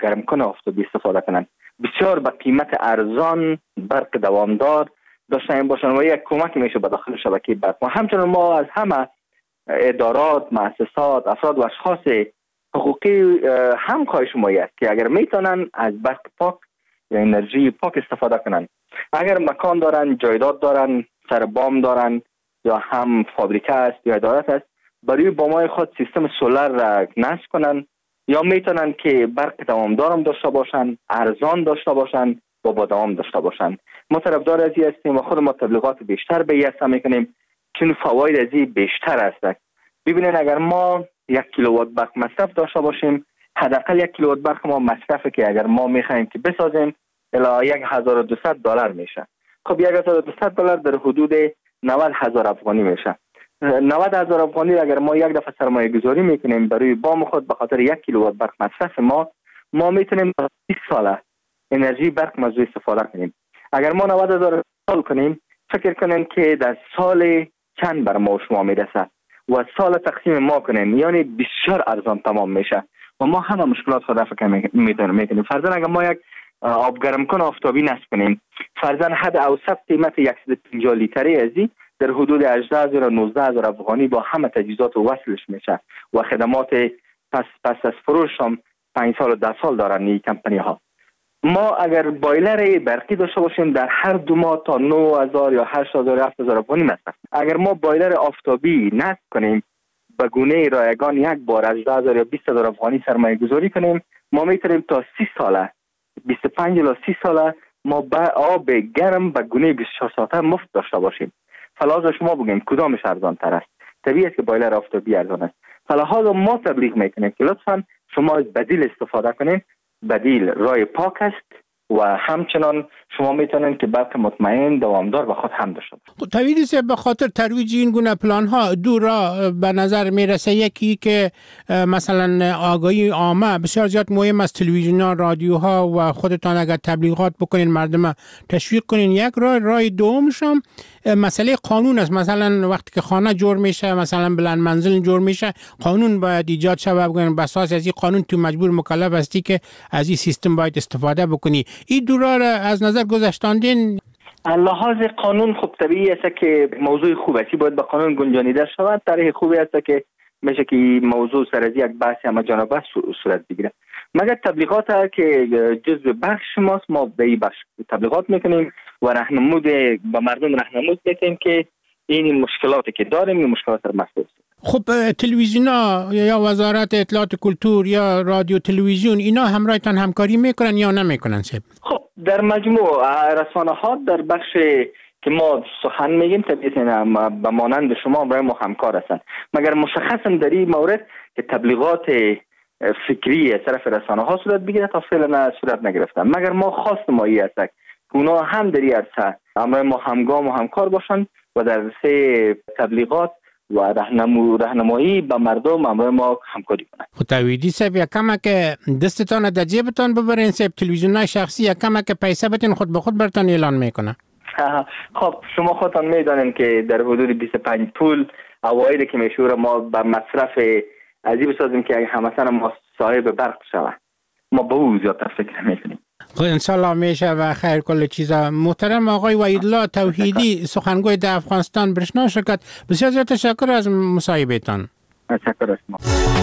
گرمکن آفتابی استفاده کنند. بسیار به قیمت ارزان برق دوامدار داشته باشند و یک کمک میشه به داخل شبکه برق. و همچنین ما از همه ادارات، مؤسسات، افراد و اشخاص حقوقی هم خواهش ما است که اگر میتونن از برق پاک یا انرژی پاک استفاده کنن. اگر مکان دارن، جایداد دارن، سر بام دارن یا هم فابریکه است یا ادارات است، برای بامای خود سیستم سولر را نصب کنن یا میتونن که برق دوامدار هم داشته باشن، ارزان داشته باشن و با دوام داشته باشن. ما طرفدار از این هستیم و خود ما تبلیغات بیشتر به این هستم میکنیم چون فواید از این بیشتر است. ببینید اگر ما 1 کیلووات برق مصرف داشته باشیم، حداقل 1 کیلووات برق ما مصرفه که اگر ما میخوایم که بسازیم الی $1200 میشه. خب $1200 در حدود 90,000 افغانی میشه. 90,000 افغانی اگر ما یک دفعه سرمایه گذاری میکنیم برای بام خود به خاطر 1 کیلووات برق مصرف ما میتونیم 20 ساله انرژی برق مزوی استفاده کنیم. اگر ما 90,000 سال کنیم، فکر کنیم که در سال چند بر ما شما میرسه و سال تقسیم ما کنیم، یعنی بسیار ارزان تمام میشه و ما همه مشکلات خود فکر میکنیم. فرضاً اگر ما یک آب گرم کن آفتابی نصب کنیم، فرضاً حد اوسط قیمت 150 لیتری ازی در حدود 18,000 و 19,000 افغانی با همه تجهیزات و وصلش میشه و خدمات پس از فروش هم 5 سال و 10 سال دارن این کمپانی ها. ما اگر بایلر برقی داشته باشیم در هر 2 ماه تا 9,000 یا 8,000 یا 7,000 افغانی مصرف. اگر ما بایلر آفتابی نصب کنیم به گونه رایگان یک بار 18,000 یا 20,000 افغانی سرمایه گذاری کنیم، ما میتونیم تا 30 ساله 25 الی 30 ساله ما آب گرم به گونه 24 ساعته مفت داشته باشیم. فلازم شما بگیم کدامش ارزان تر است؟ طبیعی است که بایلر آفتابی ارزان است. فلازم ما تبلیغ میکنیم که لطفاً شما از بدیل استفاده کنید. بدیل رای پاک است و همچنان شما میتونید که برق مطمئن دوامدار و خود هم داشته باشید. طویلی صاحب، به خاطر ترویج این گونه پلان ها دو راه به نظر میرسه. یکی که مثلا آگاهی عامه بسیار زیاد مهم است، تلویزیون، رادیوها و خودتان اگر تبلیغات بکنین مردم تشویق کنین. یک راه دومش هم مسئله قانون است. مثلا وقتی که خانه جور میشه، مثلا بلند منزل جور میشه، قانون باید ایجاد شود. بگن به اساس از این قانون تو مجبور مکلف هستی که از این سیستم باید استفاده بکنی. این دو راه از نظر گذاشتاندین؟ لحاظ قانون خب طبیعی است که موضوع خوب است، باید به قانون گنجانیده شود. طریق خوبی است که میشه که موضوع سر از یک بحث همه جانبه صورت بگیره. مگر تبلیغات که جزء بخش ماست، ما به این بخش تبلیغات میکنیم و راهنمود به مردم راهنمود میکنیم که این مشکلاتی که داریم این مشکلات را محسوس. خب تلویزیونا یا وزارت اطلاعات کلتور یا رادیو تلویزیون اینا همراهتان همکاری میکنن یا نمیکنن؟ خب در مجموع رسانه ها در بخش که ما سخن میگیم طبیعتاً به مانند شما برای ما همکار هستند، مگر مشخصا در این مورد که تبلیغات فکری از طرف رسانه ها صورت بگیره تا فعلا صورت نگرفتن. مگر ما خواست ما این است که اونا هم در این عرصه همراه ما همگام و همکار باشند و در عرصه تبلیغات و راهنمایی به مردم همراه ما همکاری کنند. خب تویدی صاحب، یکم که دستتان در جیبتان ببرین صاحب، تلویزیونای شخصی یکم که پیسه بتین خود به خود براتون اعلان میکنه. خب شما خودتان میدانید که در حدود 25 پول اوایل که میشوره ما به مصرف عجیب بسازیم که همسن ما صاحب برق شود. ما به او زیادتر فکر میکنیم. خب انشالله میشه و خیر کل چیزا. محترم آقای وحیدالله توحیدی، سخنگوی در افغانستان برشنا شرکت، بسیار زیاد تشکر از مصاحبهتان. تشکر از شما.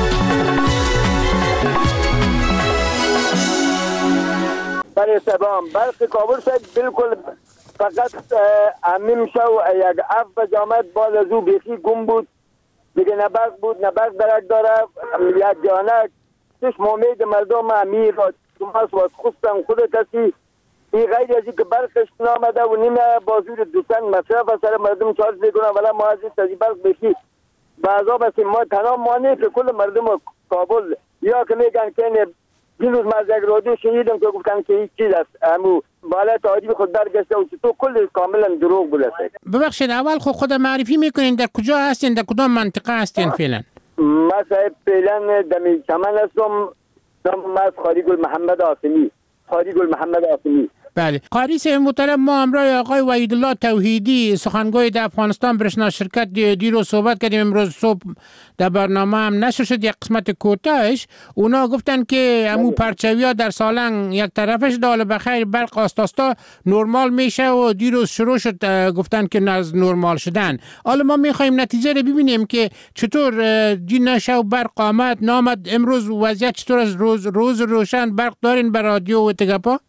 برای سلام برق کابل شد بالکل فقط امیم شو یک اف جامعت باز از او بیخی گم بود دیگه، نه برق بود نه برق درک داره. یک جانک چشم امید مردم امیر را توماس و خستن خود کسی این غیر ازی که برقش نامده و نیمه بازور دوستن مصرف سر مردم چارج میکنن، ولی ما از این برق بیخی بعضا بسیم ما تنها مانه که کل مردم کابل یا که میگن که دیروز من از یک رادیو شنیدم که گفتن که هیچ چیز است امو بالا تعریف خود برگشته و تو کل کاملا دروغ بوده. ببخشید اول خود معرفی میکنین، در کجا هستین، در کدام منطقه هستین فعلا؟ ما صاحب فعلا دمی چمن هستم، نام از خاریگل محمد آسمی. بله. قاری صاحب محترم، ما همراه آقای وحیدالله توحیدی سخنگوی در افغانستان برشنا شرکت دیروز صحبت کردیم. امروز صبح در برنامه هم نشر شد یک قسمت کوتاهش. اونا گفتن که امو پرچویا در سالنگ یک طرفش دال بخیر برق آستاستا نرمال میشه و دیروز شروع شد گفتن که ناز نرمال شدن. حالا ما میخوایم نتیجه رو ببینیم که چطور جین شو برق آمد نامد. امروز وضعیت چطور از روز روشن برق دارین بر رادیو و تگپا؟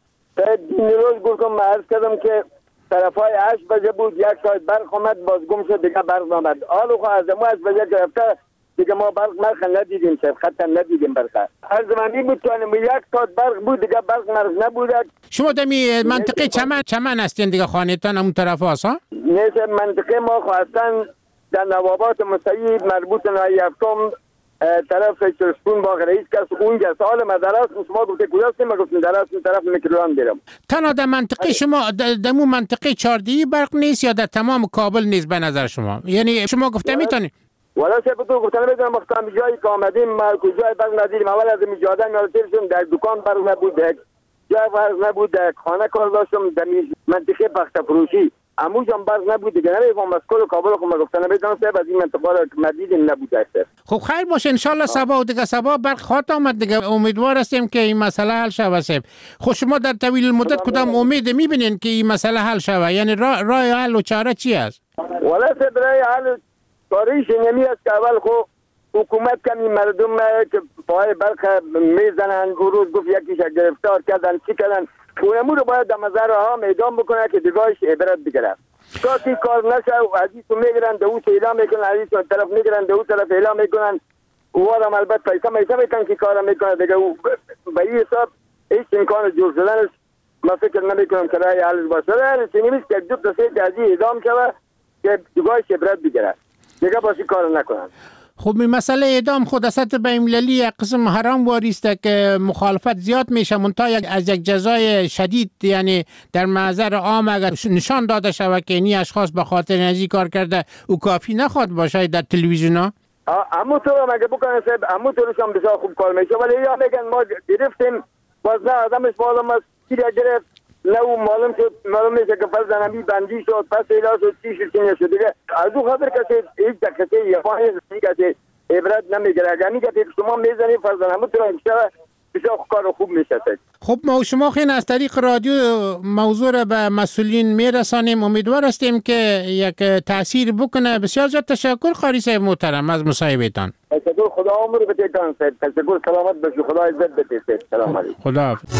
روز گفتم عرض کردم که طرفای 8 بجه بود، یک ساعت برق آمد باز گم شد دیگه برق آمد. حالا خب از امو 8 بجه گرفته دیگه ما برق ندیدیم، خط ندیدیم برق. هر زمانی بود تو یک ساعت برق بود دیگه برق مرز نبود. شما دمی منطقه چمن هستین دیگه، خانه‌تان همون طرف هست ها؟ نه، منطقه ما خواستن در نوابات مستعید مربوط نهایی هفتم طرف چرسپون باغ رئیس کس اونجا سال مدرس شما گفته کجاست؟ ما گفتیم درست طرف میکروان برم. تنها در منطقه شما دمو منطقه چاردی برق نیست یا در تمام کابل نیست به نظر شما؟ یعنی شما گفته میتونی ولی سه تو گفتن میدونم وقتی جایی که آمدیم ما کجای برق ندیدیم. اول از میجاده میالتیشون در دکان برق نبود، در جای برق نبود، در خانه کار داشتم در منطقه بخت فروشی اموجم برق نبود دیگه. نمیگم از کل کابل خود گفتن میدونم سه از این منطقه را مدیدیم نبود است. خب خیر باشه ان شاء الله صبا و دیگه صبا برق خواهد آمد دیگه. امیدوار هستیم که این مسئله حل شود. خب شما در طویل المدت کدام امید میبینین که این مسئله حل شود؟ یعنی راه حل و چاره چی است؟ ولی سه برای حل کاریش نمی است که اول خو حکومت کمی مردم که پای برق میزنن و روز گفت یکیش گرفتار کردن چی کردن اونمو رو باید در مزار ها میدان بکنه که دیگاهش عبرت بگیره. تا کار نشه از این تو میگیرن دو اعلام میکنن، از این طرف میگیرن دو طرف اعلام میکنن وارم البته پیسه میکنن که کار میکنه دیگه. به این حساب هیچ امکان جور شدنش ما فکر نمیکنم که رای حل باشه. چنینیست که دو تا سه از این اعلام شوه که دیگاهش عبرت بگیره دیگه باسی کار نکنن. خب این مسئله اعدام خود از سطح بین‌المللی یک قسم حرام واریسته که مخالفت زیاد میشه منتها از یک جزای شدید یعنی در محضر عام اگر نشان داده شود که این اشخاص به خاطر نزی کار کرده او کافی نخواد باشه در تلویزیون ها. اما تو مگه بکنه صاحب اما تو هم بسیار خوب کار میشه ولی یا میگن ما گرفتیم باز نه آدمش معلوم است کی گرفت نه معلوم میشه که فرض نمی بندی شد پس ایلا شد چی شد دیگه از اون خاطر کسی هیچ دقیقه یا فاهی کسی عبرت نمیگیره. یعنی که شما میزنی فرض نمی تو هم بسیار کار خوب میشه. خب ما و شما خیلی از طریق رادیو موضوع را به مسئولین میرسانیم. امیدوار هستیم که یک تأثیر بکنه. بسیار زیاد تشکر قاری صاحب محترم از مصاحبهتان. تشکر، خدا عمر بده. تشکر، سلامت باشی، خدا عزت بده. سلام علیکم. خدا حافظ.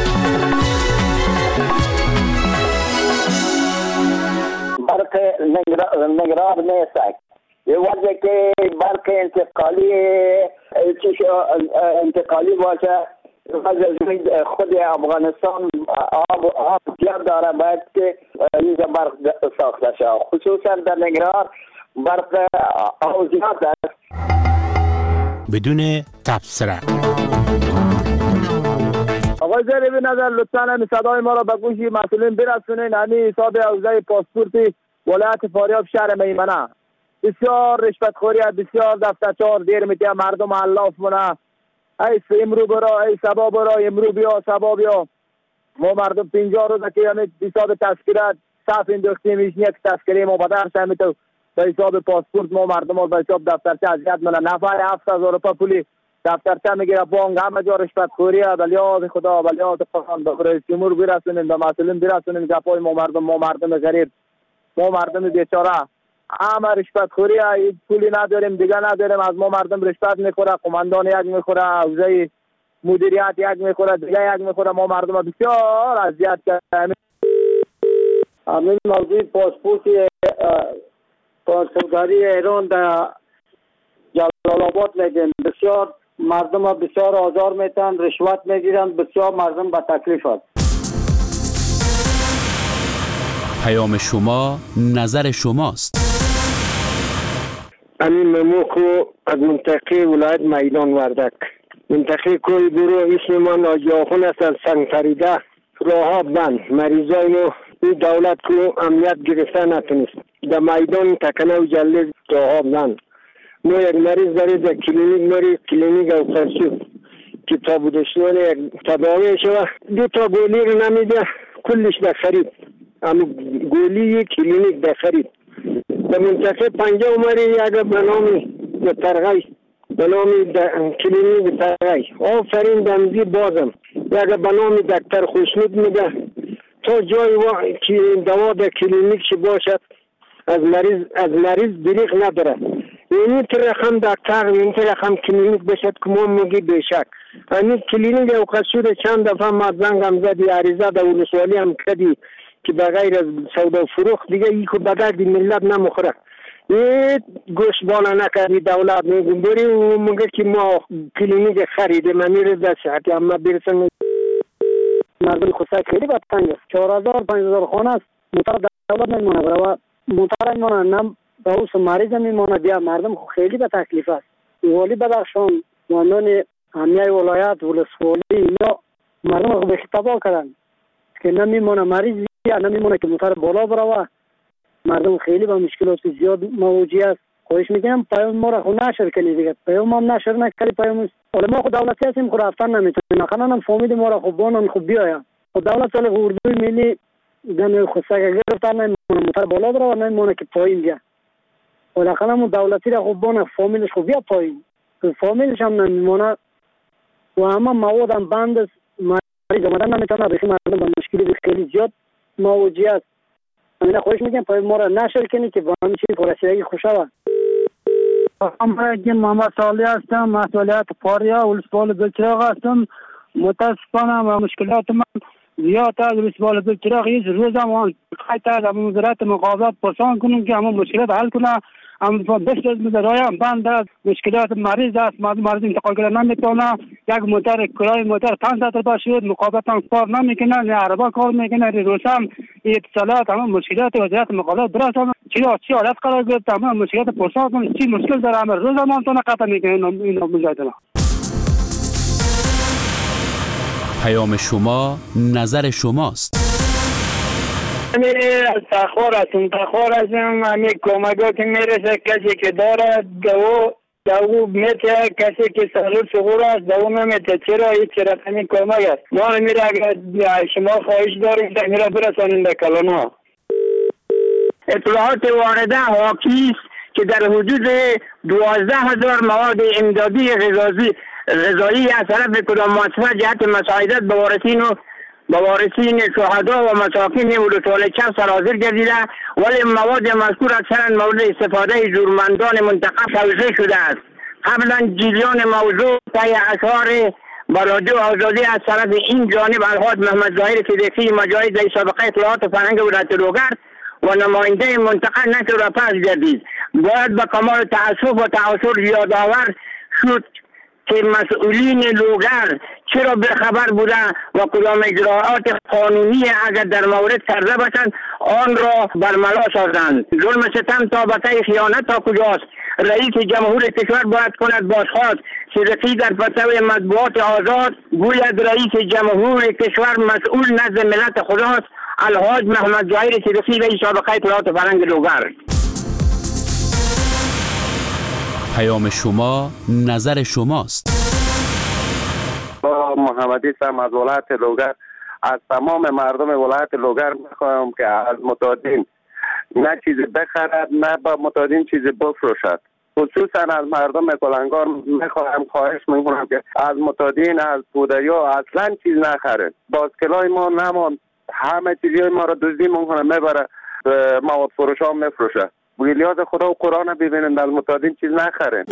برق نگران نیست. یه وقتی که برق انتقالی باشه خود افغانستان آب زیاد داره باید که این برق ساخته شد. خصوصا در نگران برق آب زیاد است. بدون تبصره آقای زیر به نظر لطفاً همین صدای ما را به گوش مسئولین برسونین. همین حساب حوزه پاسپورت ولایت فاریاب شهر میمنه بسیار رشوتخوری، بسیار دفترچار دیر میده مردم علاف مونه. ای امرو برا ای سبا برا امرو بیا سبا بیا. ما مردم 50 روزه که همین حساب تذکره صف انداختیم هیچ یک تذکره ما بدرس همین تو به حساب پاسپورت ما مردم ها به حساب دفترچه اذیت مونه. نفر 7000 روپیه پولی دفترچه میگیره بانک همه جا رشوتخوریه. ولیاد خدا ولیاد قرآن به رئیس جمهور برسونین به مسئولین برسونین گپای ما مردم غریب ما مردم بیچاره همه رشوتخوریه. پولی نداریم دیگه نداریم از ما مردم رشوت میخوره. قماندان یک میخوره، حوزه مدیریت یک میخوره، دیگه یک میخوره. ما مردم بسیار اذیت کردیم. همین موضوع پاسپورتداری ایران در جلال آباد میگن بسیار مردم بسیار آزار میتن، رشوت میگیرن، بسیار مردم به تکلیف است. پیام شما نظر شماست. امین مموکو از منطقه ولایت میدان وردک. منطقه کوی برو اسم ما ناجاخون است از سنگ فریده راه ها بند مریضای نو این دولت کو امنیت گرفته نتونست در میدان تکنه و جله راه ها بند. ما یک مریض دارید در کلینیک او فرسو که تا بودشتوان یک تداوی شوه 2 تا گولی رو نمیده کلش در خرید، اما گولی کلینیک در خرید. در منطقه پنجه اومری یک به نام ترغی، به نام کلینیک ترغی. آفرین دمزی بازم یک به نام دکتر خوشنود میده تا جای که دوا در کلینیک چی باشد از مریض دریغ نداره. این رقم دکتر، این رقم کلینیک باشد که ما میگی بشک. این کلینیک او قصور چند دفعه مزنگ هم زدی، عریضه در ولسوالی هم کردی که بغیر از سودا فروخت دیگه ای که به درد ملت نمخوره. این گوش بالا نکردی دولت میگم بری و میگه که ما کلینیک خریده من میره در صحتی اما برسن مردم خصوصی خیلی بدتنگ است. 4000-5000 خانه است، موتر دولت نمیمونه و موتر نمیمونه، نه به اوس مریض میمونه، بیا مردم خیلی به تکلیف است. والی بدخشان، ماندان امیای ولایت ولسوالی اینا مردم به خطابا کردن که نمیمونه مریض یا نمیمونه که موتر بالا بروه. مردم خیلی با مشکلات زیاد مواجه است. خواهش میکنم پیام ما را خود نشر کنید دیگه. پیام هم نشر نکردی پیام حالا ما خود دولتی هستیم خود رفتن نمیتونیم. نخواهن هم فامید ما را خوب بانن خوب بیایم. خود دولت سال اردوی ملی دن خودسگه گرفتن نمیمونه موتر بالا بروه نمیمونه که پایین بیا. حالا هم دولتی را خوب بانن فامیلش خوب بیا پایین. فامیلش هم نمیمونه و همه مواد هم بند است. مریض آمدن نمیتونه بخی مردم با مشکلی خیلی زیاد مواجه است. من خواهش میکنم پای ما را نشر کنی که با همین چیزی پرسیدگی خوشا من محمد صالح هستم، مسئولیت پاریا ولسوالی بلچراغ هستم. متاسفانه و مشکلات من زیاد است. ولسوالی بلچراغ هیچ روز هم خیلی از وزارت مقابلات پرسان کنیم که همون مشکلات حل کنه. اما بسیار از مدرای هم بند است، مشکلات مریض است، مریض انتقال کردن نمیتونه. یک موتر کرای موتر 500 روپیه شد، مقابلت هم کار نمیکنه، نه عربا کار میکنه، روشن اتصالات همون مشکلات وزارت مقابلات درست هم چی حالت قرار گرفت. همون مشکلات پرسان کنیم چی مشکل داره، همه روز هم تونه قطع میکنه این مجایدنا. پیام شما نظر شماست. تخار هستم همی کمکات میرسه کسی که داره دو میته، کسی که سالور سغور است دو نمیته. چرا هیچ رقمی کمک است؟ ما میره اگر شما خواهش داریم تا میره برسانیم به کلانها. اطلاعات وارده حاکی است که در حدود 12,000 مواد امدادی غذایی از طرف کدام مؤسسه جهت مساعدت به وارثین شهدا و مساکین ولسوالی چند سرازیر گردیده، ولی مواد مذکور اکثرا مورد استفاده جورمندان منطقه توزیع شده است. قبلا جریان موضوع طی اشعار با رادیو آزادی از طرف این جانب الحاج محمد ظاهر صدیقی مجاهد در سابقه اطلاعات فرهنگ ولایت لوگر و نماینده منطقه نشر و پس گردید. باید به کمال تأسف و تأثر یادآور شد که مسئولین لوگر چرا بخبر بوده و کدام اجراعات قانونی اگر در مورد کرده باشند آن را برملا سازند. ظلم ستم طابقه خیانت تا کجاست؟ رئیس جمهور کشور باید کند بازخواست. صدیقی در فتوای مطبوعات آزاد گوید رئیس جمهور کشور مسئول نزد ملت خداست. الحاج محمد ظاهر صدیقی رئیس سابقه اطلاعات فرهنگ لوگر. پیام شما نظر شماست. با محمدی سم از ولایت لوگر از تمام مردم ولایت لوگر میخواهم که از متادین نه چیزی بخرد نه با متادین چیزی بفروشد. خصوصا از مردم کلنگار میخواهم خواهش میکنم که از متادین از بودیا اصلا چیز نخرد. باسکلای ما نمان همه چیزی ما را دزدی میکنه میبره مواد فروش ها میفروشه. ویلیاز خدا و قرآن ببینند از متادین چیز نخرن.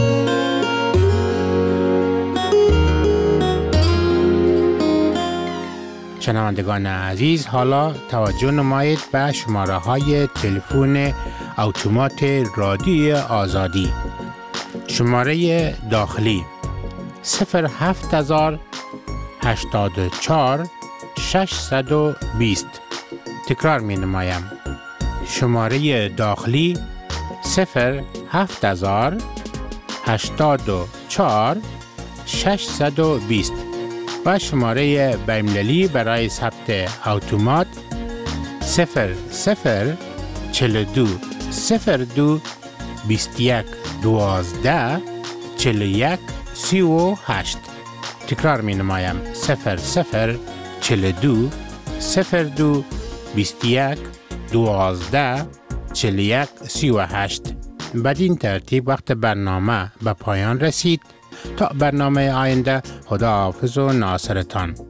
شنوندگان عزیز، حالا توجه نمایید به شماره های تلفن اتومات رادیو آزادی. شماره داخلی 07084 620. تکرار می نمایم. شماره داخلی 07084 620 و شماره بین‌المللی برای ثبت اتومات 0042 02 21 12 41 38. تکرار می نمایم 0042 02 21 12 41 38. بدین ترتیب وقت برنامه به پایان رسید. تا برنامه آینده، خداحافظ و ناصرتان.